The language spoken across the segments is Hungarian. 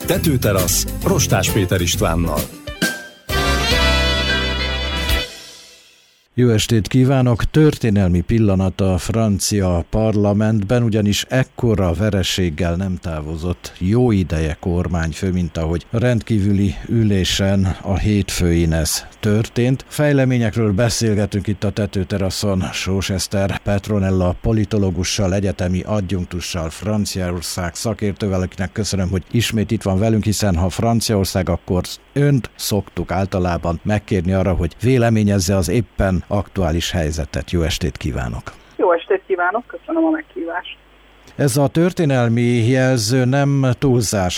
Tetőterasz Rostás Péter Istvánnal. Jó estét kívánok! Történelmi pillanat a francia parlamentben, ugyanis ekkora vereséggel nem távozott jó ideje kormányfő, mint ahogy a rendkívüli ülésen a hétfőin ez történt. Fejleményekről beszélgetünk itt a tetőteraszon Sós Eszter Petronella politológussal, egyetemi adjunktussal, Franciaország szakértővel, akinek köszönöm, hogy ismét itt van velünk, hiszen ha Franciaország, akkor önt szoktuk általában megkérni arra, hogy véleményezze az éppen aktuális helyzetet. Jó estét kívánok! Jó estét kívánok, köszönöm a meghívást! Ez a történelmi jelző nem túlzás,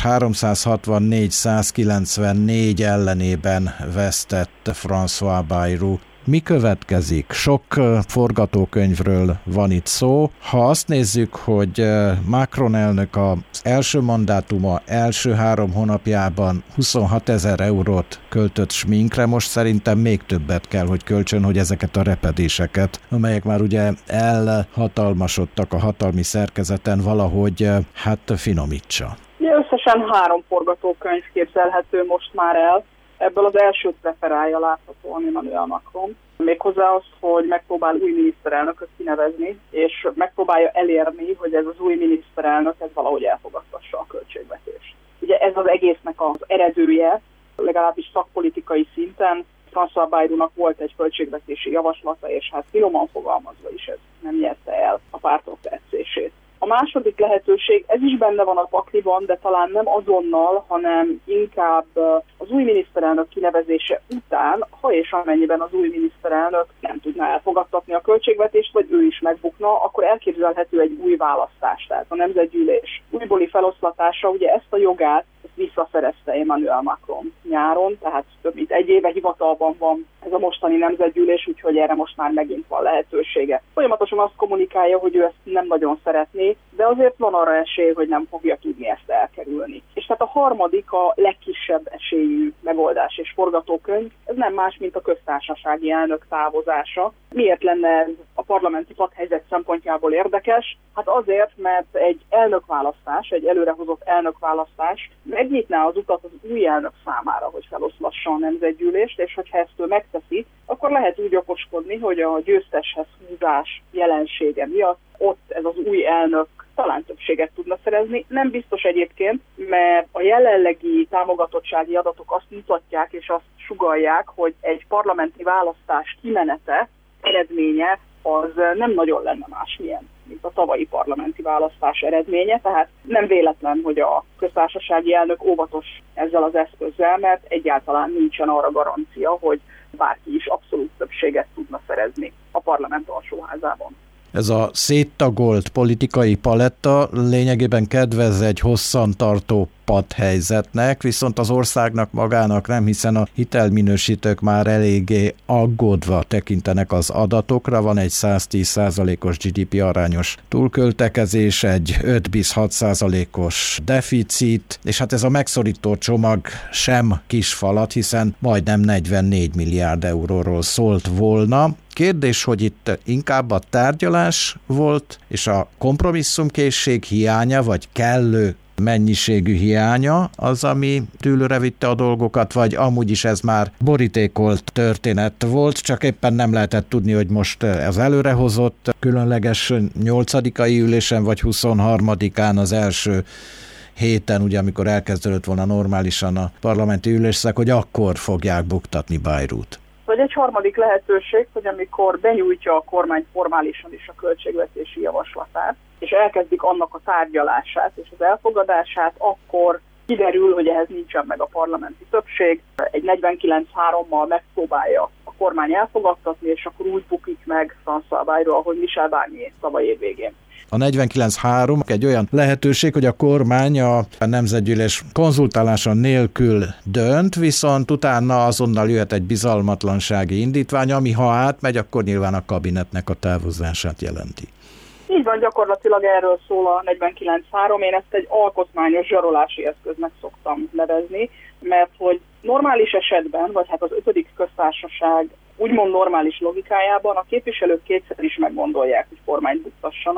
364-194 ellenében vesztett François Bayrou. Mi következik? Sok forgatókönyvről van itt szó. Ha azt nézzük, hogy Macron elnök az első mandátuma első 3 hónapjában 26 000 eurót költött sminkre, most szerintem még többet kell, hogy költsön, hogy ezeket a repedéseket, amelyek már ugye elhatalmasodtak a hatalmi szerkezeten, valahogy finomítsa. Összesen 3 forgatókönyv képzelhető most már el. Ebből az elsőt preferálja láthatóan Emmanuel Macron. Méghozzá azt, hogy megpróbál új miniszterelnököt kinevezni, és megpróbálja elérni, hogy ez az új miniszterelnök ez valahogy elfogadtassa a költségvetést. Ugye ez az egésznek az eredője, legalábbis szakpolitikai szinten. François Bayrounak volt egy költségvetési javaslata, és finoman fogalmazva is ez nem nyerte el a pártok tetszését. A második lehetőség, ez is benne van a pakliban, de talán nem azonnal, hanem inkább az új miniszterelnök kinevezése után, ha és amennyiben az új miniszterelnök nem tudná elfogadtatni a költségvetést, vagy ő is megbukna, akkor elképzelhető egy új választás, tehát a nemzetgyűlés újbóli feloszlatása, ugye ezt a jogát visszaszerezte Emmanuel Macron nyáron, tehát több mint 1 éve hivatalban van ez a mostani nemzetgyűlés, úgyhogy erre most már megint van lehetősége. Folyamatosan azt kommunikálja, hogy ő ezt nem nagyon szeretné, de azért van arra esély, hogy nem fogja tudni ezt elkerülni. És tehát a harmadik, a legkisebb esélyű megoldás és forgatókönyv, ez nem más, mint a köztársasági elnök távozása. Miért lenne ez a parlamenti padhelyzet szempontjából érdekes? Hát azért, mert egy elnökválasztás, egy előrehozott elnökválasztás megnyitná az utat az új elnök számára, hogy feloszlassa a nemzetgyűlést, és hogyha ezt ő megteszi, akkor lehet úgy okoskodni, hogy a győzteshez húzás jelensége miatt ott ez az új elnök talán többséget tudna szerezni. Nem biztos egyébként, mert a jelenlegi támogatottsági adatok azt mutatják és azt sugallják, hogy egy parlamenti választás kimenete, eredménye az nem nagyon lenne másmilyen, mint a tavalyi parlamenti választás eredménye, tehát nem véletlen, hogy a köztársasági elnök óvatos ezzel az eszközzel, mert egyáltalán nincsen arra garancia, hogy bárki is abszolút többséget tudna szerezni a parlament alsóházában. Ez a széttagolt politikai paletta lényegében kedvez egy hosszantartó padhelyzetnek, viszont az országnak magának nem, hiszen a hitelminősítők már eléggé aggódva tekintenek az adatokra. Van egy 110%-os GDP arányos túlköltekezés, egy 5-6%-os deficit, és ez a megszorító csomag sem kis falat, hiszen majdnem 44 milliárd euróról szólt volna. Kérdés, hogy itt inkább a tárgyalás volt, és a kompromisszumkészség hiánya, vagy kellő mennyiségű hiánya az, ami tűlőre vitte a dolgokat, vagy amúgy is ez már borítékolt történet volt, csak éppen nem lehetett tudni, hogy most az előrehozott különleges 8-ai ülésen, vagy 23-án az első héten, ugye amikor elkezdődött volna normálisan a parlamenti ülésszak, hogy akkor fogják buktatni Bayrout. Vagy egy harmadik lehetőség, hogy amikor benyújtja a kormány formálisan is a költségvetési javaslatát, és elkezdik annak a tárgyalását és az elfogadását, akkor kiderül, hogy ehhez nincsen meg a parlamenti többség, egy 49-3-mal megpróbálja a kormány elfogadtatni, és akkor úgy bukik meg François Bayrou, ahogy Michel Barnier tavaly év végén. A 49-3 egy olyan lehetőség, hogy a kormány a nemzetgyűlés konzultálása nélkül dönt, viszont utána azonnal jöhet egy bizalmatlansági indítvány, ami ha átmegy, akkor nyilván a kabinetnek a távozását jelenti. Így van, gyakorlatilag erről szól a 49-3, én ezt egy alkotmányos zsarolási eszköznek szoktam nevezni, mert hogy normális esetben, vagy az 5. köztársaság úgymond normális logikájában a képviselők kétszer is meggondolják, hogy kormányt buktassanak,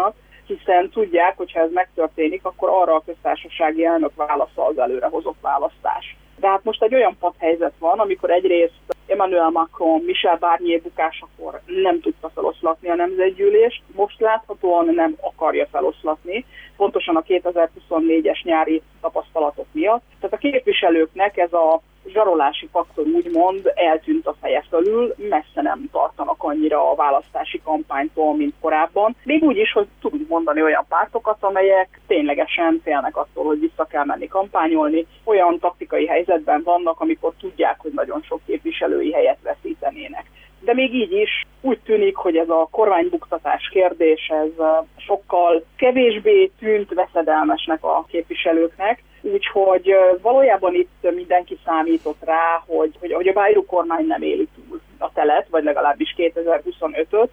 hiszen tudják, hogy ha ez megtörténik, akkor arra a köztársasági elnök válasza az előrehozott választás. De hát most egy olyan padhelyzet van, amikor egyrészt Emmanuel Macron Michel Barnier bukásakor nem tudta feloszlatni a nemzetgyűlést, most láthatóan nem akarja feloszlatni, pontosan a 2024-es nyári tapasztalatok miatt. Tehát a képviselőknek ez a zsarolási faktor úgymond eltűnt a feje fölül, messze nem tartanak annyira a választási kampánytól, mint korábban. Még úgy is, hogy tudunk mondani olyan pártokat, amelyek ténylegesen félnek attól, hogy vissza kell menni kampányolni. Olyan taktikai helyzetben vannak, amikor tudják, hogy nagyon sok képviselői helyet veszítenének. De még így is úgy tűnik, hogy ez a kormánybuktatás kérdés, ez sokkal kevésbé tűnt veszedelmesnek a képviselőknek, úgyhogy valójában itt mindenki számított rá, hogy a Bayrou kormány nem éli túl a telet, vagy legalábbis 2025-öt,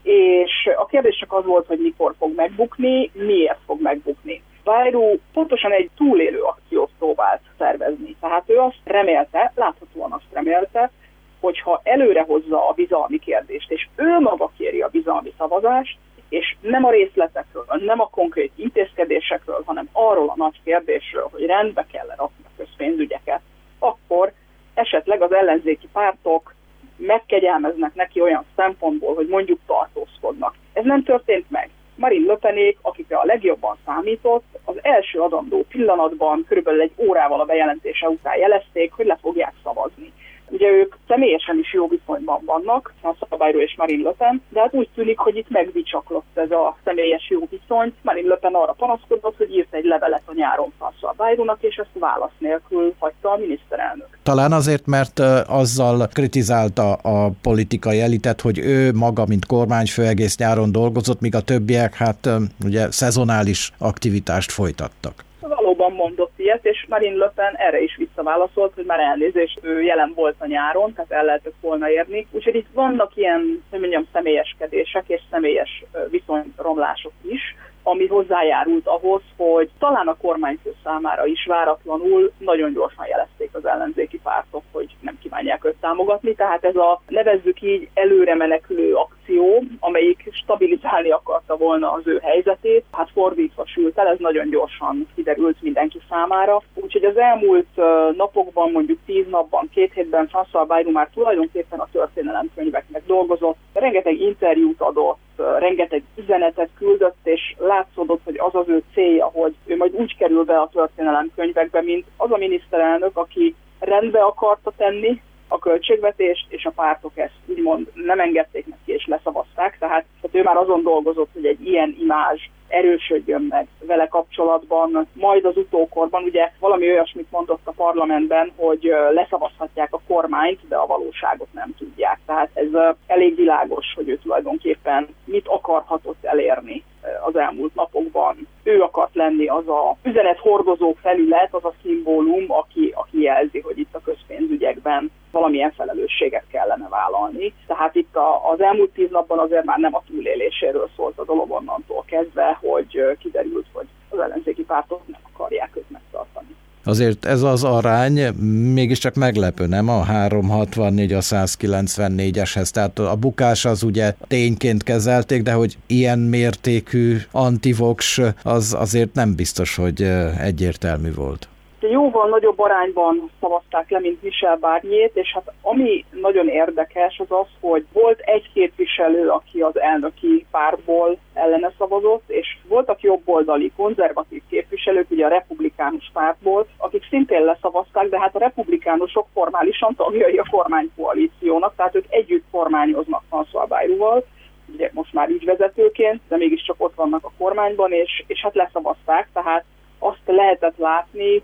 és a kérdés csak az volt, hogy mikor fog megbukni, miért fog megbukni. Bayrou pontosan egy túlélő akciót próbált szervezni, tehát ő azt remélte, láthatóan azt remélte, hogyha előre hozza a bizalmi kérdést, és ő maga kéri a bizalmi szavazást, és nem a részletekről, nem a konkrét intézkedésekről, hanem arról a nagy kérdésről, hogy rendbe kell rakni a közpénzügyeket, akkor esetleg az ellenzéki pártok megkegyelmeznek neki olyan szempontból, hogy mondjuk tartózkodnak. Ez nem történt meg. Marine Le Penék, akikre a legjobban számított, az első adandó pillanatban, körülbelül egy órával a bejelentése után jelezték, hogy le fogják szavazni. Ugye ők személyesen is jó viszonyban vannak, François Bayrou és Marine Le Pen, de hát úgy tűnik, hogy itt megbicsaklott ez a személyes jó viszony. Marine Le Pen arra panaszkodott, hogy írt egy levelet a nyáron François Bayrounak, és ezt válasz nélkül hagyta a miniszterelnök. Talán azért, mert azzal kritizálta a politikai elitet, hogy ő maga, mint kormányfő egész nyáron dolgozott, míg a többiek hát ugye szezonális aktivitást folytattak. Valóban mondott ilyet, és Marine Le Pen erre is visszaválaszolt, hogy már elnézést, ő jelen volt a nyáron, tehát el lehetett volna érni. Úgyhogy itt vannak ilyen, hogy mondjam, személyeskedések és személyes viszonyromlások is, ami hozzájárult ahhoz, hogy talán a kormányfő számára is váratlanul nagyon gyorsan jelezték az ellenzéki pártok, hogy nem kívánják őt támogatni. Tehát ez a, nevezzük így, előre menekülő akció, amelyik stabilizálni akarta volna az ő helyzetét, hát fordítva sült el, ez nagyon gyorsan kiderült mindenki számára. Úgyhogy az elmúlt napokban, mondjuk 10 napban, 2 hétben François Bayrou már tulajdonképpen a történelemkönyveknek dolgozott, rengeteg interjút adott, rengeteg üzenetet küldött, és látszódott, hogy az az ő célja, hogy ő majd úgy kerül be a történelemkönyvekbe, mint az a miniszterelnök, aki rendbe akarta tenni a költségvetést, és a pártok ezt úgymond nem engedték neki, és leszavazták. Tehát ő már azon dolgozott, hogy egy ilyen imázs erősödjön meg vele kapcsolatban, majd az utókorban, ugye valami olyasmit mondott a parlamentben, hogy leszavazhatják a kormányt, de a valóságot nem tudják. Tehát ez elég világos, hogy ő tulajdonképpen mit akarhatott elérni az elmúlt napokban. Ő akart lenni az a üzenethordozó felület, az a szimbólum, aki jelzi, hogy itt a közpénzügyekben valamilyen felelősséget kellene vállalni. Tehát itt az elmúlt 10 napban azért már nem a túléléséről szólt a dolog onnantól kezdve, hogy kiderült, hogy az ellenzéki pártok nem akarják őt megtartani. Azért ez az arány mégiscsak meglepő, nem? A 364 a 194-eshez, tehát a bukás az ugye tényként kezelték, de hogy ilyen mértékű antivox az azért nem biztos, hogy egyértelmű volt. Jóval nagyobb arányban szavazták le, mint Michel Barnier-t, és hát ami nagyon érdekes az az, hogy volt egy képviselő, aki az elnöki pártból ellene szavazott, és voltak jobboldali konzervatív képviselők, ugye a republikánus pártból, akik szintén leszavazták, de hát a republikánusok formálisan tagjai a kormánykoalíciónak, tehát ők együtt kormányoznak François Bayrouval, ugye most már ügyvezetőként, de mégiscsak ott vannak a kormányban, és hát leszavazták, tehát azt lehetett látni,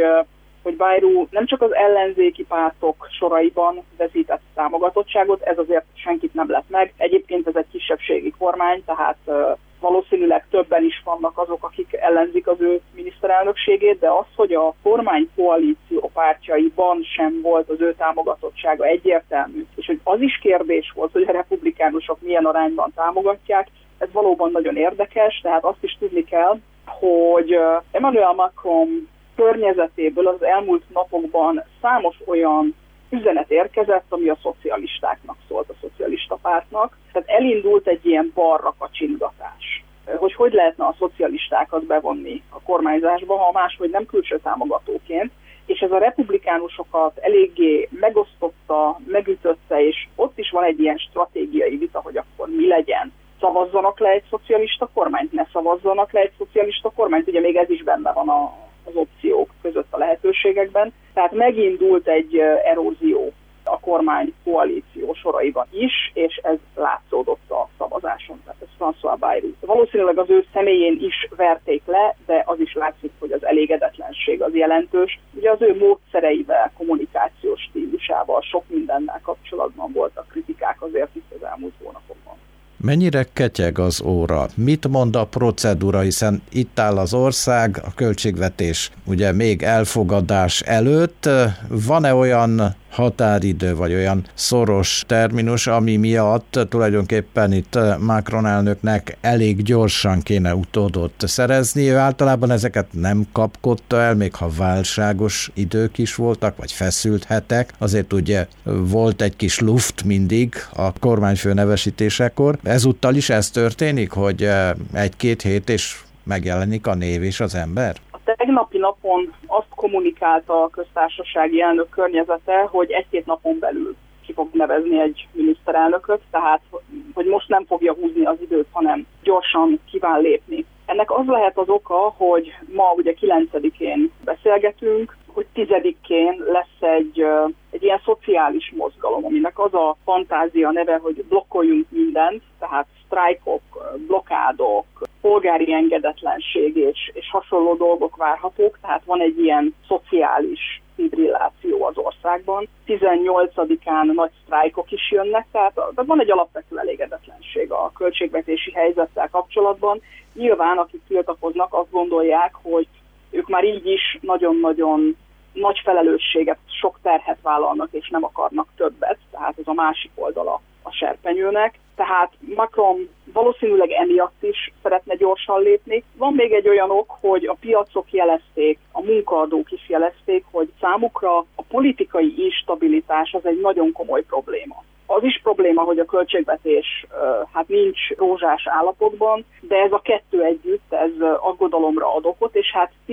hogy Bayrou nem csak az ellenzéki pártok soraiban veszített támogatottságot, ez azért senkit nem lett meg. Egyébként ez egy kisebbségi kormány, tehát valószínűleg többen is vannak azok, akik ellenzik az ő miniszterelnökségét, de az, hogy a kormánykoalíció pártjaiban sem volt az ő támogatottsága egyértelmű, és hogy az is kérdés volt, hogy a republikánusok milyen arányban támogatják, ez valóban nagyon érdekes, tehát azt is tudni kell, hogy Emmanuel Macron környezetéből az elmúlt napokban számos olyan üzenet érkezett, ami a szocialistáknak szólt, a szocialista pártnak. Tehát elindult egy ilyen balra kacsingatás hogy lehetne a szocialistákat bevonni a kormányzásba, ha máshogy nem külső támogatóként, és ez a republikánusokat eléggé megosztotta, megütötte, és ott is van egy ilyen stratégiai vita, hogy akkor mi legyen. Szavazzanak le egy szocialista kormányt, ne szavazzanak le egy szocialista kormányt, ugye még ez is benne van az opciók között a lehetőségekben. Tehát megindult egy erózió a kormány koalíció soraiban is, és ez látszódott a szavazáson. Tehát ez François Bayrou. Valószínűleg az ő személyén is verték le, de az is látszik, hogy az elégedetlenség az jelentős. Ugye az ő módszereivel, kommunikációs stílusával, sok mindennel kapcsolatban voltak kritikák azért itt az elmúlt hónapokban. Mennyire ketyeg az óra? Mit mond a procedúra, hiszen itt áll az ország, a költségvetés ugye még elfogadás előtt. Van-e olyan határidő, vagy olyan szoros terminus, ami miatt tulajdonképpen itt Macron elnöknek elég gyorsan kéne utódot szerezni? Ő általában ezeket nem kapkodta el, még ha válságos idők is voltak, vagy feszült hetek. Azért ugye volt egy kis luft mindig a kormányfő nevesítésekor. Ezúttal is ez történik, hogy egy-két hét és megjelenik a név és az ember? A tegnapi napon azt kommunikálta a köztársasági elnök környezete, hogy egy-két napon belül ki fog nevezni egy miniszterelnököt, tehát hogy most nem fogja húzni az időt, hanem gyorsan kíván lépni. Ennek az lehet az oka, hogy ma ugye 9-én beszélgetünk, hogy 10-én lesz egy ilyen szociális mozgalom, aminek az a fantázia neve, hogy blokkoljunk mindent, tehát sztrájkok, blokádok, polgári engedetlenség és hasonló dolgok várhatók, tehát van egy ilyen szociális fibrilláció az országban. 18-án nagy sztrájkok is jönnek, tehát van egy alapvető elégedetlenség a költségvetési helyzettel kapcsolatban. Nyilván, akik tiltakoznak, azt gondolják, hogy ők már így is nagyon-nagyon nagy felelősséget, sok terhet vállalnak, és nem akarnak többet, tehát ez a másik oldala a serpenyőnek. Tehát Macron valószínűleg emiatt is szeretne gyorsan lépni. Van még egy olyan ok, hogy a piacok jelezték, a munkaadók is jelezték, hogy számukra a politikai instabilitás az egy nagyon komoly probléma. Az is probléma, hogy a költségvetés nincs rózsás állapotban, de ez a kettő együtt, ez aggodalomra ad okot, és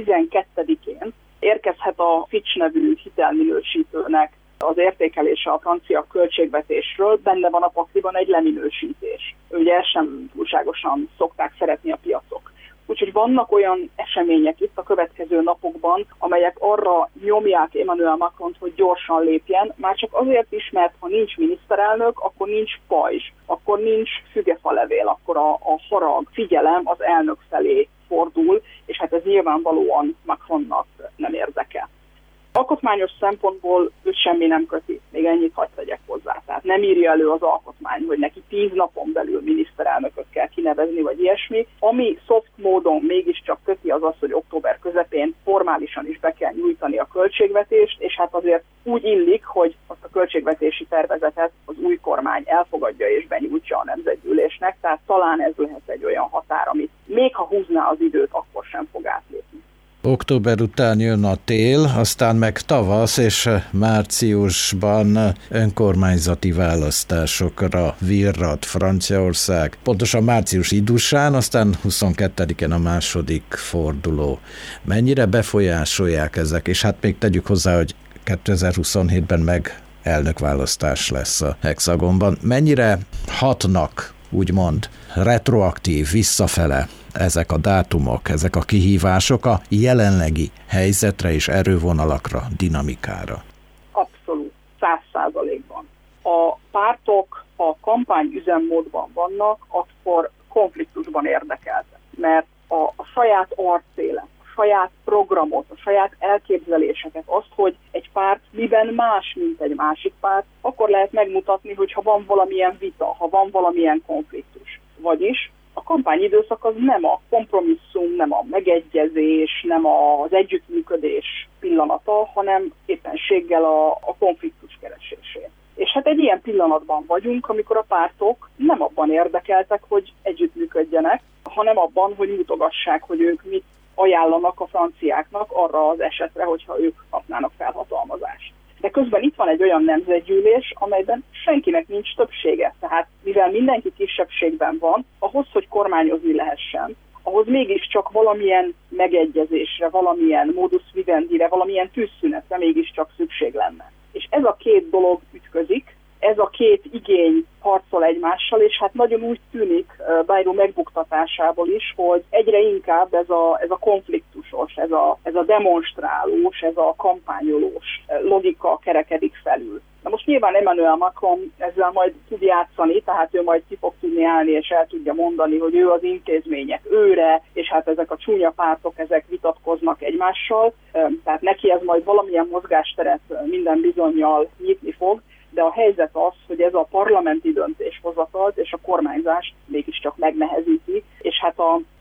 12-én érkezhet a Fitch nevű hitelminősítőnek az értékelése a francia költségvetésről, benne van a pakliban egy leminősítés. Ugye ezt sem túlságosan szokták szeretni a piacok. Úgyhogy vannak olyan események itt a következő napokban, amelyek arra nyomják Emmanuel Macront, hogy gyorsan lépjen, már csak azért is, mert ha nincs miniszterelnök, akkor nincs pajzs, akkor nincs fügefalevél, akkor a harag, figyelem az elnök felé fordul, és ez nyilvánvalóan Macronnak nem érdekel. Alkotmányos szempontból őt semmi nem köti, még ennyit hadd tegyek hozzá. Tehát nem írja elő az alkotmány, hogy neki 10 napon belül miniszterelnököt kell kinevezni, vagy ilyesmi. Ami soft módon mégiscsak köti, az az, hogy október közepén formálisan is be kell nyújtani a költségvetést, és azért úgy illik, hogy azt a költségvetési tervezetet az új kormány elfogadja és benyújtsa a nemzetgyűlésnek, tehát talán ez lehet egy olyan határ, amit még ha húzná az időt, akkor sem fog átlépni. Október után jön a tél, aztán meg tavasz, és márciusban önkormányzati választásokra virrad Franciaország. Pontosan március idusán, aztán 22-en a második forduló. Mennyire befolyásolják ezek? És még tegyük hozzá, hogy 2027-ben meg elnökválasztás lesz a Hexagonban. Mennyire hatnak, úgymond, retroaktív, visszafele ezek a dátumok, ezek a kihívások a jelenlegi helyzetre és erővonalakra, dinamikára? Abszolút, 100%-ban. A pártok, ha kampányüzemmódban vannak, akkor konfliktusban érdekeltek, mert a saját arcélet, a saját programot, a saját elképzeléseket, azt, hogy egy párt miben más, mint egy másik párt, akkor lehet megmutatni, hogyha van valamilyen vita, ha van valamilyen konfliktus. Vagyis a kampányidőszak az nem a kompromisszum, nem a megegyezés, nem az együttműködés pillanata, hanem éppenséggel a konfliktus keresésé. És egy ilyen pillanatban vagyunk, amikor a pártok nem abban érdekeltek, hogy együttműködjenek, hanem abban, hogy mutogassák, hogy ők mit ajánlanak a franciáknak arra az esetre, hogyha ők kapnának felhatalmazást. De közben itt van egy olyan nemzetgyűlés, amelyben senkinek nincs többsége. Tehát mivel mindenki kisebbségben van, ahhoz, hogy kormányozni lehessen, ahhoz mégiscsak valamilyen megegyezésre, valamilyen modus vivendire, valamilyen tűzszünetre mégiscsak szükség lenne. És ez a két dolog ütközik, ez a két igény harcol egymással, és hát nagyon úgy tűnik Bayrou megbuktatásából is, hogy egyre inkább ez a konfliktusos, ez a demonstrálós, ez a kampányolós logika kerekedik felül. Na most nyilván Emmanuel Macron ezzel majd tud játszani, tehát ő majd ki fog tudni állni, és el tudja mondani, hogy ő az intézmények őre, és hát ezek a csúnya pártok, ezek vitatkoznak egymással, tehát neki ez majd valamilyen mozgásteret minden bizonnyal nyitni fog, de a helyzet az, hogy ez a parlamenti döntéshozatalt és a kormányzást mégiscsak megnehezíti, és hát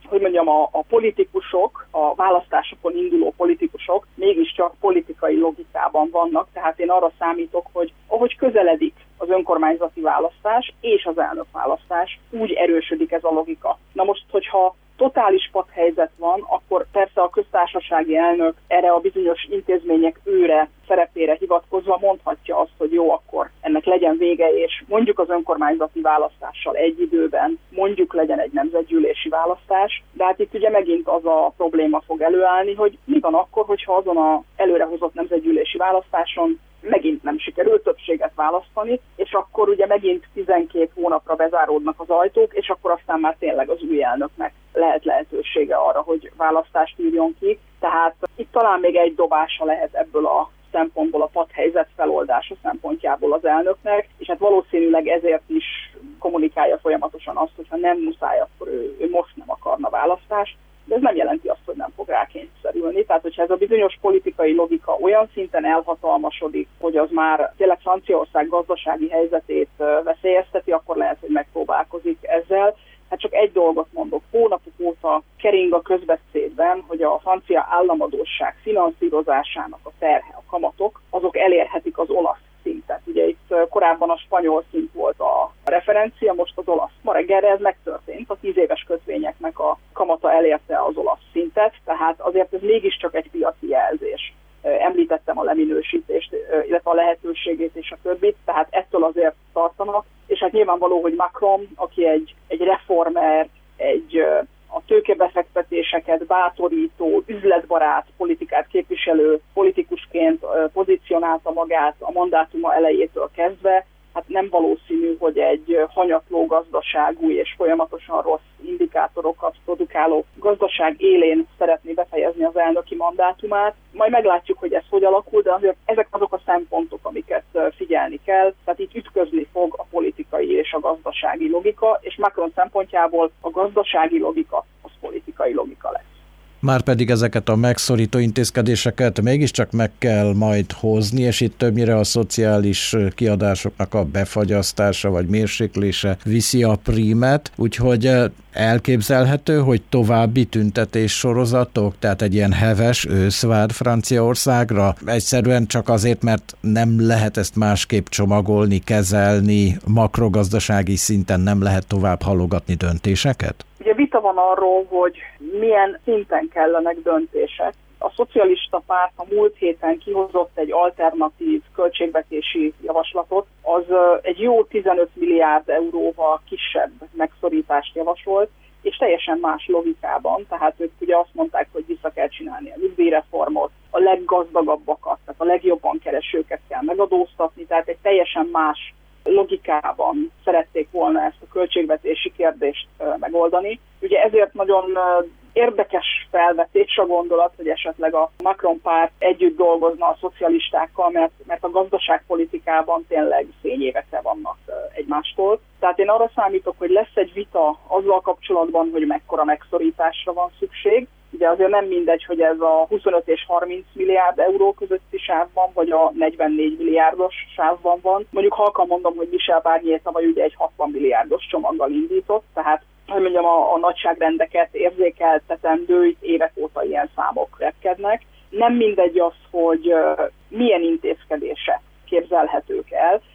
a politikusok, a választásokon induló politikusok mégiscsak politikai logikában vannak, tehát én arra számítok, hogy ahogy közeledik az önkormányzati választás és az elnökválasztás, úgy erősödik ez a logika. Na most, hogyha totális padhelyzet van, akkor persze a köztársasági elnök erre a bizonyos intézmények őre szerepére hivatkozva mondhatja azt, hogy jó, akkor ennek legyen vége, és mondjuk az önkormányzati választással egy időben, mondjuk legyen egy nemzetgyűlési választás, de hát itt ugye megint az a probléma fog előállni, hogy mi van akkor, hogyha azon az előrehozott nemzetgyűlési választáson megint nem sikerül többséget választani, és akkor ugye megint 12 hónapra bezáródnak az ajtók, és akkor aztán már tényleg az új elnöknek lehet lehetősége arra, hogy választást írjon ki. Tehát itt talán még egy dobása lehet ebből a szempontból a padhelyzet feloldása szempontjából az elnöknek, és hát valószínűleg ezért is kommunikálja folyamatosan azt, hogy ha nem muszáj, akkor ő most nem akarna választást, de ez nem jelenti azt, hogy nem fog rákényszerülni. Tehát, hogyha ez a bizonyos politikai logika olyan szinten elhatalmasodik, hogy az már tényleg Franciaország gazdasági helyzetét veszélyezteti, akkor lehet, hogy megpróbálkozik ezzel. Hát csak egy dolgot mondok, hónapok óta kering a közbeszédben, hogy a francia államadósság finanszírozásának a terhe, a kamatok, azok elérhetik az olasz szintet. Ugye itt korábban a spanyol szint volt a referencia, most az olasz. Ma reggelre ez megtörtént, a 10 éves kötvényeknek a kamata elérte az olasz szintet, tehát azért ez mégiscsak egy piaci jelzés. Említettem a leminősítést, illetve a lehetőségét és a többit, tehát ettől azért tartanak, és hát nyilvánvaló, hogy Macron, aki egy reformer, a tőkebefektetéseket bátorító, üzletbarát politikát képviselő politikusként pozícionálta magát a mandátuma elejétől kezdve, hát nem valószínű, hogy egy hanyatló gazdaságú és folyamatosan rossz indikátorokat produkáló gazdaság élén szeretné befejezni az elnöki mandátumát. Majd meglátjuk, hogy ez hogy alakul, de azért ezek azok a szempontok, amiket figyelni kell. Tehát itt ütközni fog a politikai és a gazdasági logika, és Macron szempontjából a gazdasági logika az politikai logika lesz. Márpedig ezeket a megszorító intézkedéseket mégiscsak meg kell majd hozni, és itt többnyire a szociális kiadásoknak a befagyasztása vagy mérséklése viszi a prímet, úgyhogy elképzelhető, hogy további tüntetés sorozatok, tehát egy ilyen heves ősz vár Franciaországra, egyszerűen csak azért, mert nem lehet ezt másképp csomagolni, kezelni, makrogazdasági szinten nem lehet tovább halogatni döntéseket? Ugye vita van arról, hogy milyen szinten kellenek döntések. A szocialista párt a múlt héten kihozott egy alternatív költségvetési javaslatot, az egy jó 15 milliárd euróval kisebb megszorítást javasolt, és teljesen más logikában, tehát ők ugye azt mondták, hogy vissza kell csinálni a nyugdíjreformot, a leggazdagabbakat, tehát a legjobban keresőket kell megadóztatni, tehát egy teljesen más logikában szerették volna ezt a költségvetési kérdést megoldani. Ugye ezért nagyon érdekes felvetés a gondolat, hogy esetleg a Macron párt együtt dolgozna a szocialistákkal, mert a gazdaságpolitikában tényleg fényévekre vannak egymástól. Tehát én arra számítok, hogy lesz egy vita azzal kapcsolatban, hogy mekkora megszorításra van szükség. Ugye azért nem mindegy, hogy ez a 25 és 30 milliárd euró közötti sávban, vagy a 44 milliárdos sávban van. Mondjuk halkan mondom, hogy Michel Barnier tavaly ugye egy 60 milliárdos csomaggal indított, tehát hogy mondjam, a nagyságrendeket érzékeltetendő, itt évek óta ilyen számok repkednek. Nem mindegy az, hogy milyen intézkedések képzelhetők el,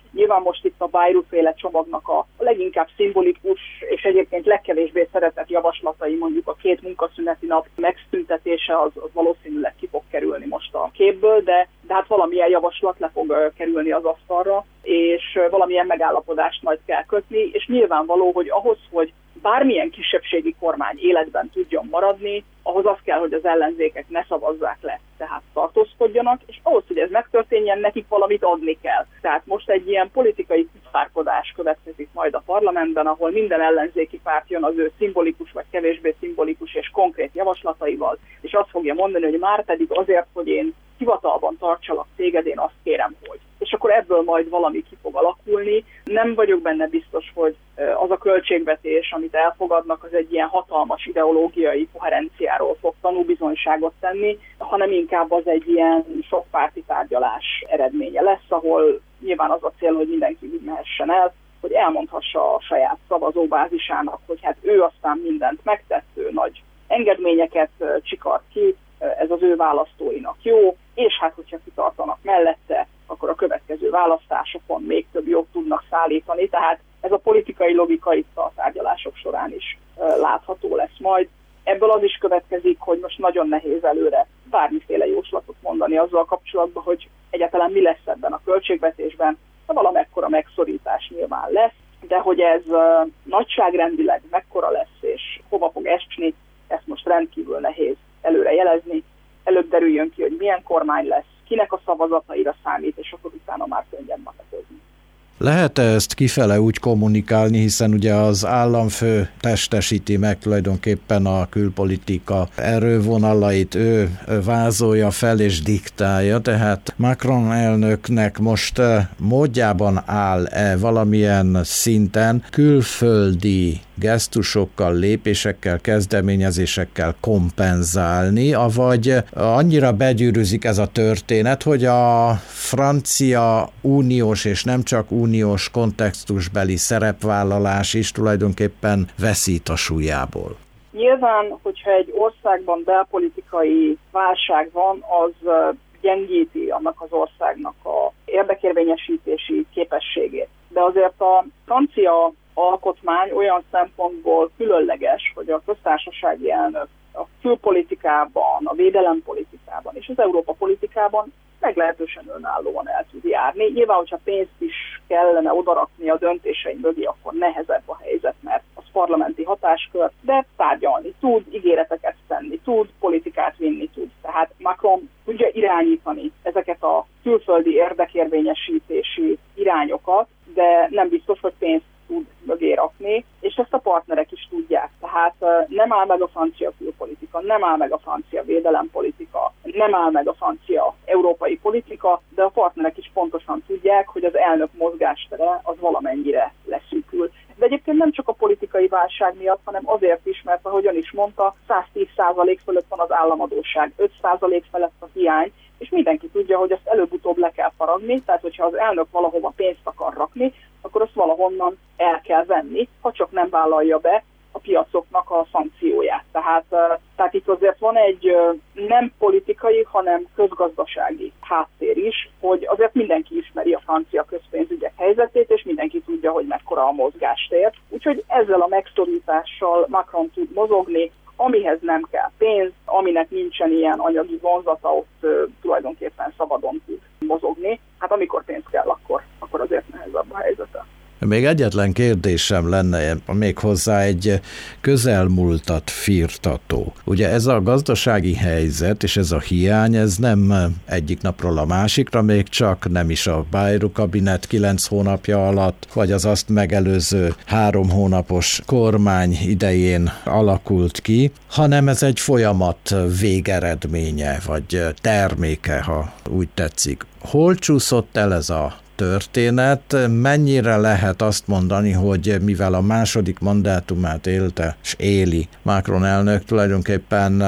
Nyilván most itt a Bayrou-féle csomagnak a leginkább szimbolikus és egyébként legkevésbé szeretett javaslatai, mondjuk a 2 munkaszüneti nap megszüntetése, az valószínűleg ki fog kerülni most a képből, de hát valamilyen javaslat le fog kerülni az asztalra, és valamilyen megállapodást majd kell kötni, és nyilvánvaló, hogy ahhoz, hogy bármilyen kisebbségi kormány életben tudjon maradni, ahhoz az kell, hogy az ellenzékek ne szavazzák le, tehát tartózkodjanak, és ahhoz, hogy ez megtörténjen, nekik valamit adni kell. Tehát most egy ilyen politikai tisztárkodás következik majd a parlamentben, ahol minden ellenzéki párt jön az ő szimbolikus vagy kevésbé szimbolikus és konkrét javaslataival, és azt fogja mondani, hogy már pedig azért, hogy én hivatalban tartsalak téged, én azt kérem, hogy. És akkor ebből majd valami ki fog alakulni. Nem vagyok benne biztos, hogy az a költségvetés, amit elfogadnak, az egy ilyen hatalmas ideológiai koherenciáról fog tanúbizonyságot tenni, hanem inkább az egy ilyen sokpárti tárgyalás eredménye lesz, ahol nyilván az a cél, hogy mindenki úgy mehessen el, hogy elmondhassa a saját szavazóbázisának, hogy hát ő aztán mindent megtett, ő nagy engedményeket csikart ki, ez az ő választóinak jó, és hát, hogyha kitartanak mellette, akkor a következő választásokon még több jót tudnak szállítani. Tehát ez a politikai logika itt a tárgyalások során is látható lesz majd. Ebből az is következik, hogy most nagyon nehéz előre bármiféle jóslatot mondani azzal kapcsolatban, hogy egyáltalán mi lesz ebben a költségvetésben. Valamekkora megszorítás nyilván lesz, de hogy ez nagyságrendileg mekkora lesz és hova fog esni, ezt most rendkívül nehéz előre jelezni. Előbb derüljön ki, hogy milyen kormány lesz, kinek a szavazataira számít, és akkor utána már könnyen matekozni. Lehet ezt kifele úgy kommunikálni, hiszen ugye az államfő testesíti meg tulajdonképpen a külpolitika erővonalait, ő vázolja fel és diktálja, tehát Macron elnöknek most módjában áll-e valamilyen szinten külföldi gesztusokkal, lépésekkel, kezdeményezésekkel kompenzálni, avagy annyira begyűrűzik ez a történet, hogy a francia uniós és nem csak uniós kontextusbeli szerepvállalás is tulajdonképpen veszít a súlyából. Nyilván, hogyha egy országban belpolitikai válság van, az gyengíti annak az országnak a érdekérvényesítési képességét. De azért a francia alkotmány olyan szempontból különleges, hogy a köztársasági elnök a külpolitikában, a védelempolitikában és az Európa politikában meglehetősen önállóan el tud járni. Nyilván, hogyha pénzt is kellene odarakni a döntéseim mögé, akkor nehezebb a helyzet, mert az parlamenti hatáskör, de tárgyalni tud, ígéreteket tenni tud, politikát vinni tud. Tehát Macron tudja irányítani ezeket a külföldi érdekérvényesítési irányokat, de nem biztos, hogy pénzt tud mögé rakni, és ezt a partnerek is tudják. Tehát nem áll meg a francia külpolitika, nem áll meg a francia védelempolitika, nem áll meg a francia európai politika, de a partnerek is pontosan tudják, hogy az elnök mozgástere az valamennyire leszűkül. De egyébként nem csak a politikai válság miatt, hanem azért is, mert ahogyan is mondta, 110% fölött van az államadósság, 5% felett a hiány, és mindenki tudja, hogy ezt előbb-utóbb le kell faragni, tehát hogyha az elnök valahova pénzt akar rakni, akkor azt valahonnan el kell venni, ha csak nem vállalja be a piacoknak a szankcióját. Tehát itt azért van egy nem politikai, hanem közgazdasági háttér is, hogy azért mindenki ismeri a francia közpénzügyek helyzetét, és mindenki tudja, hogy mekkora a mozgástér. Úgyhogy ezzel a megszorítással Macron tud mozogni, amihez nem kell pénz, aminek nincsen ilyen anyagi vonzata, ott tulajdonképpen szabadon tud mozogni. Hát amikor pénz kell, akkor azért nehezebb a helyzete. Még egyetlen kérdésem lenne, méghozzá egy közelmúltat firtató. Ugye ez a gazdasági helyzet és ez a hiány, ez nem egyik napról a másikra, még csak nem is a Bayrou kabinet 9 hónapja alatt, vagy az azt megelőző 3 hónapos kormány idején alakult ki, hanem ez egy folyamat végeredménye, vagy terméke, ha úgy tetszik. Hol csúszott el ez a történet, mennyire lehet azt mondani, hogy mivel a második mandátumát élte és éli Macron elnök, tulajdonképpen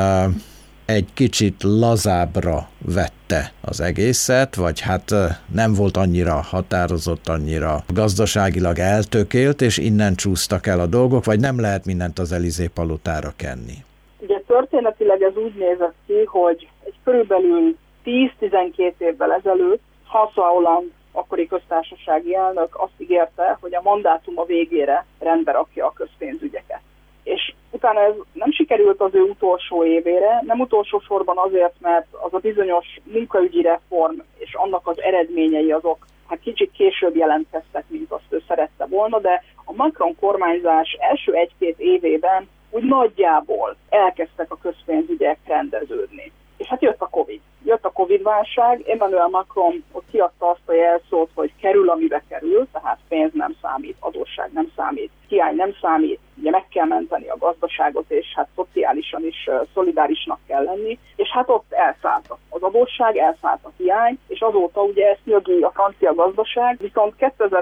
egy kicsit lazábbra vette az egészet, vagy hát nem volt annyira határozott, annyira gazdaságilag eltökélt, és innen csúsztak el a dolgok, vagy nem lehet mindent az Élysée-palotára kenni? Ugye történetileg ez úgy nézett ki, hogy egy körülbelül 10-12 évvel ezelőtt François Hollande akkori köztársasági elnök azt ígérte, hogy a mandátuma végére rendbe rakja a közpénzügyeket. És utána ez nem sikerült az ő utolsó évére, nem utolsó sorban azért, mert az a bizonyos munkaügyi reform és annak az eredményei azok kicsit később jelentkeztek, mint azt ő szerette volna, de a Macron kormányzás első 1-2 évében úgy nagyjából elkezdtek a közpénzügyek rendeződni. És hát jött a Covid. Jött a Covid-válság, Emmanuel Macron ott kiadta azt a jelszót, hogy kerül, amibe kerül, tehát pénz nem számít, adósság nem számít, hiány nem számít, ugye meg kell menteni a gazdaságot, és hát szociálisan is szolidárisnak kell lenni, és hát ott elszállt az adósság, elszállt a hiány, és azóta ugye ezt nyögi a francia gazdaság, viszont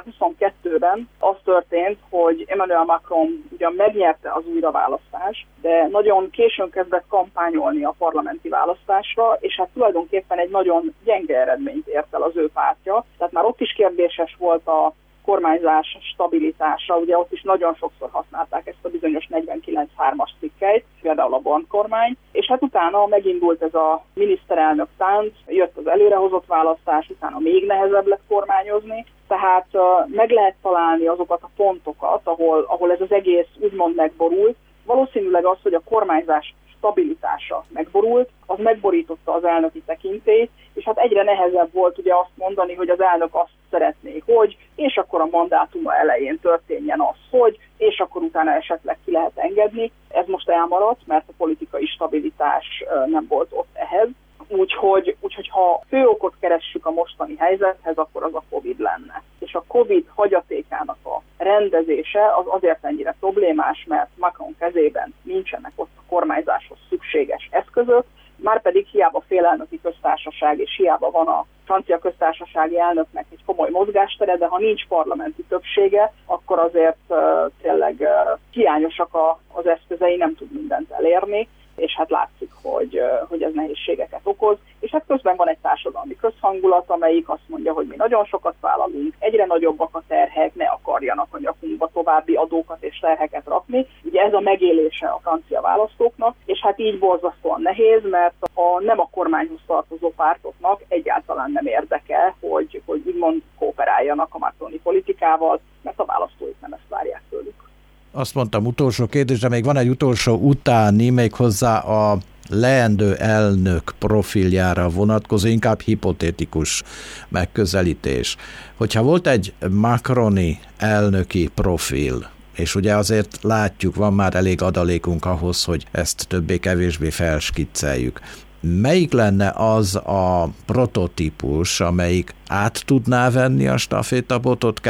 2022-ben az történt, hogy Emmanuel Macron ugyan megnyerte az újraválasztást, de nagyon későn kezdett kampányolni a parlamenti választásra, és hát tulajdonképpen egy nagyon gyenge eredményt ért el az ő pártja, tehát már ott is kérdéses volt a kormányzás stabilitása, ugye ott is nagyon sokszor használták ezt a bizonyos 49.3-as cikkeit, például a Born kormány, és hát utána megindult ez a miniszterelnök tánc, jött az előrehozott választás, utána még nehezebb lett kormányozni, tehát meg lehet találni azokat a pontokat, ahol ez az egész úgymond megborult. Valószínűleg az, hogy a kormányzás stabilitása megborult, az megborította az elnöki tekintélyt, és hát egyre nehezebb volt ugye azt mondani, hogy az elnök azt szeretné, hogy, és akkor a mandátuma elején történjen az, hogy, és akkor utána esetleg ki lehet engedni. Ez most elmaradt, mert a politikai stabilitás nem volt ott ehhez. Úgyhogy ha fő okot keressük a mostani helyzethez, akkor az a Covid lenne. És a Covid hagyatékának a rendezése az azért ennyire problémás, mert Macron kezében nincsenek ott a kormányzáshoz szükséges eszközök, márpedig hiába félelnöki köztársaság, és hiába van a francia köztársasági elnöknek egy komoly mozgástere, de ha nincs parlamenti többsége, akkor azért tényleg hiányosak az eszközei, nem tud mindent elérni, és hát látszik, hogy ez nehézségeket okoz, és hát közben van egy társadalmi közhangulat, amelyik azt mondja, hogy mi nagyon sokat vállalunk, egyre nagyobbak a terhek, ne akarjanak a nyakunkba további adókat és terheket rakni. Ugye ez a megélése a francia választóknak, és hát így borzasztóan nehéz, mert nem a kormányhoz tartozó pártoknak egyáltalán nem érdeke, hogy úgymond kooperáljanak a macroni politikával, mert a választóik nem ezt várják tőlük. Azt mondtam utolsó kérdés, de még van egy utolsó utáni, méghozzá a leendő elnök profiljára vonatkozó, inkább hipotetikus megközelítés. Hogyha volt egy macroni elnöki profil, és ugye azért látjuk, van már elég adalékunk ahhoz, hogy ezt többé-kevésbé felskicceljük. Melyik lenne az a prototípus, amelyik át tudná venni a stafétabotot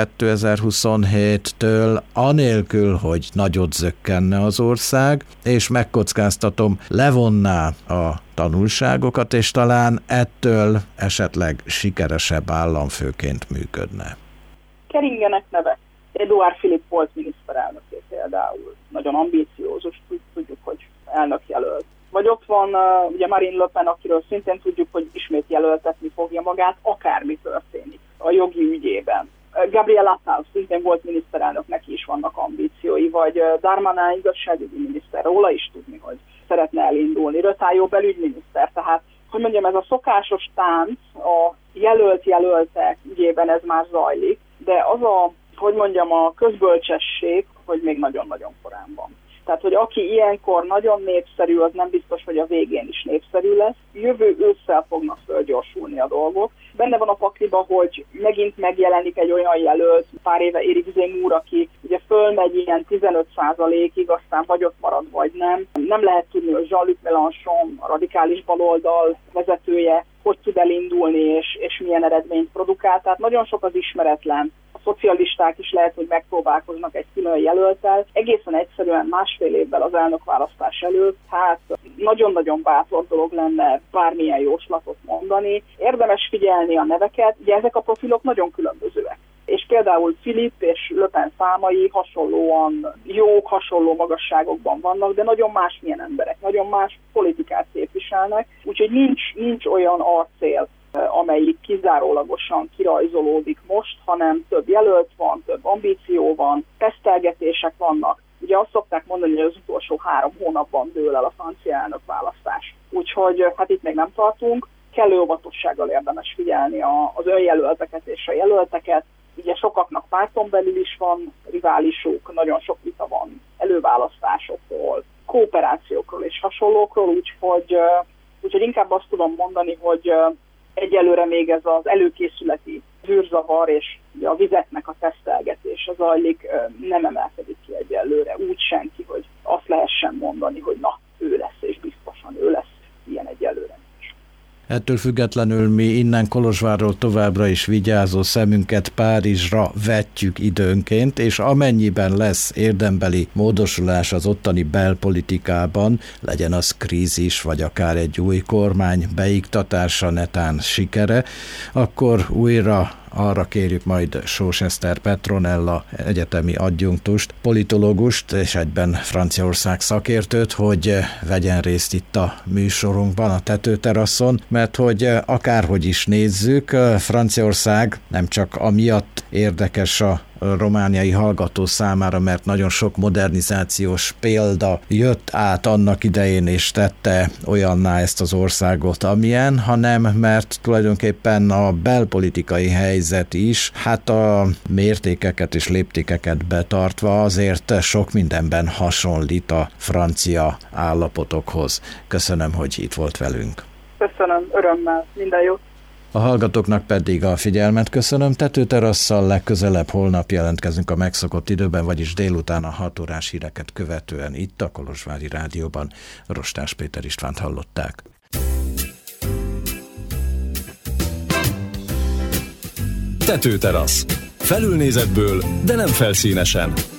2027-től, anélkül, hogy nagyot zökkenne az ország, és megkockáztatom, levonná a tanulságokat, és talán ettől esetleg sikeresebb államfőként működne? Keringenek nevek. Édouard Philippe volt miniszterelnöké például. Nagyon ambíciózus, tudjuk, hogy elnökjelölt. Vagy ott van ugye Marine Le Pen, akiről szintén tudjuk, hogy ismét jelöltetni fogja magát, akármi történik a jogi ügyében. Gabriel Attal szintén volt miniszterelnök, neki is vannak ambíciói, vagy Darmanin igazságügyi miniszter, róla is tudni, hogy szeretne elindulni. Rötályó belügyminiszter, tehát, hogy mondjam, ez a szokásos tánc a jelöltek ügyében ez már zajlik, de az a közbölcsesség, hogy még nagyon-nagyon korán van. Tehát, hogy aki ilyenkor nagyon népszerű, az nem biztos, hogy a végén is népszerű lesz. Jövő ősszel fognak fölgyorsulni a dolgok. Benne van a pakliba, hogy megint megjelenik egy olyan jelölt, pár éve Éric Zemmour, aki ugye fölmegy ilyen 15%-ig, aztán vagy ott marad, vagy nem. Nem lehet tudni, hogy Jean-Luc Mélenchon, a radikális baloldal vezetője, hogy tud elindulni, és milyen eredményt produkál. Tehát nagyon sok az ismeretlen. A szocialisták is lehet, hogy megpróbálkoznak egy külön jelölttel. Egészen egyszerűen másfél évvel az elnökválasztás előtt, hát nagyon-nagyon bátor dolog lenne bármilyen jóslatot mondani. Érdemes figyelni a neveket, ugye ezek a profilok nagyon különbözőek. És például Philippe és Le Pen számai hasonlóan jók, hasonló magasságokban vannak, de nagyon másmilyen emberek, nagyon más politikát képviselnek, úgyhogy nincs olyan arcél, amelyik kizárólagosan kirajzolódik most, hanem több jelölt van, több ambíció van, tesztelgetések vannak. Ugye azt szokták mondani, hogy az utolsó 3 hónapban dől el a francia elnökválasztás. Úgyhogy hát itt még nem tartunk. kellő óvatossággal érdemes figyelni az önjelölteket és a jelölteket. Ugye sokaknak párton belül is van riválisuk, nagyon sok vita van előválasztásokról, kooperációkról és hasonlókról, úgyhogy inkább azt tudom mondani, hogy egyelőre még ez az előkészületi zűrzavar és a vizeknek a tesztelgetése zajlik, nem emelkedik ki egyelőre úgy senki, hogy azt lehessen mondani, hogy na, ő lesz, és biztosan ő lesz, ilyen egyelőre. Ettől függetlenül mi innen Kolozsvárról továbbra is vigyázó szemünket Párizsra vetjük időnként, és amennyiben lesz érdembeli módosulás az ottani belpolitikában, legyen az krízis, vagy akár egy új kormány beiktatása, netán sikere, akkor újra arra kérjük majd Sós Eszter Petronella egyetemi adjunktust, politológust és egyben Franciaország szakértőt, hogy vegyen részt itt a műsorunkban, a tetőteraszon, mert hogy akárhogy is nézzük, Franciaország nem csak amiatt érdekes a romániai hallgató számára, mert nagyon sok modernizációs példa jött át annak idején, és tette olyanná ezt az országot, amilyen, hanem mert tulajdonképpen a belpolitikai helyzet is, hát a mértékeket és léptékeket betartva azért sok mindenben hasonlít a francia állapotokhoz. Köszönöm, hogy itt volt velünk. Köszönöm, örömmel, minden jót. A hallgatóknak pedig a figyelmet köszönöm. Tetőterasszal legközelebb holnap jelentkezünk a megszokott időben, vagyis délután a 6 órás híreket követően itt a Kolozsvári Rádióban. Rostás Péter Istvánt hallották. Tetőterasz. Felülnézetből, de nem felszínesen.